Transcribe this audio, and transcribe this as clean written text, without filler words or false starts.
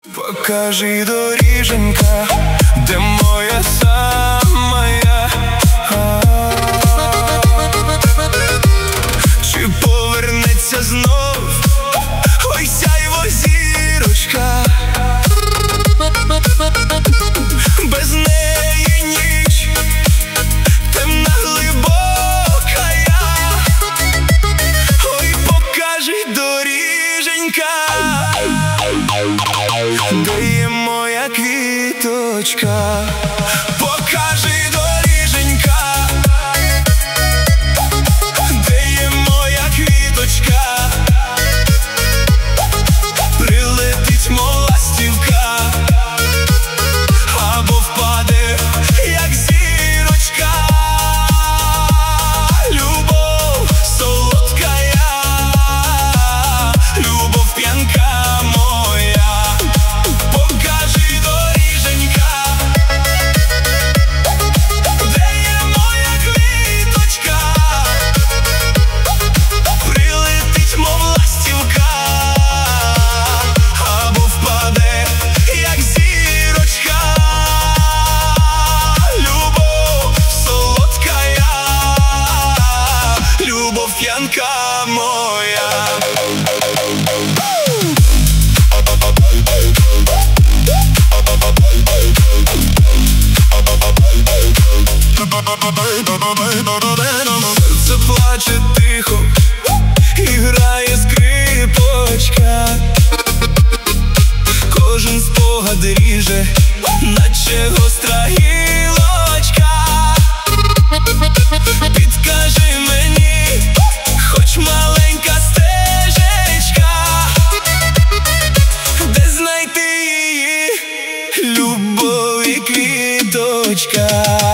Покажи, доріженька, де моя самая. Чи повернеться знов, ой, сяйво зірочка. Без неї ніч темна, глибокая. Ой, покажи, доріженька, де є моя квіточка. Покажи, доріженька, де є моя квіточка. Прилетить, мов ластівка, або впаде, як зірочка. Любов солодкая, любов п'янка моя. Покажи, доріженька, де є моя квіточка. Прилетить, мов ластівка, або впаде, як зірочка. Любов солодкая, любов п'янка моя. Серце плаче тихо і грає скрипочка. Кожен спогад ріже, наче гостра гілочка. Підкажи мені, хоч маленька стежечка, де знайти її, любов і квіточка.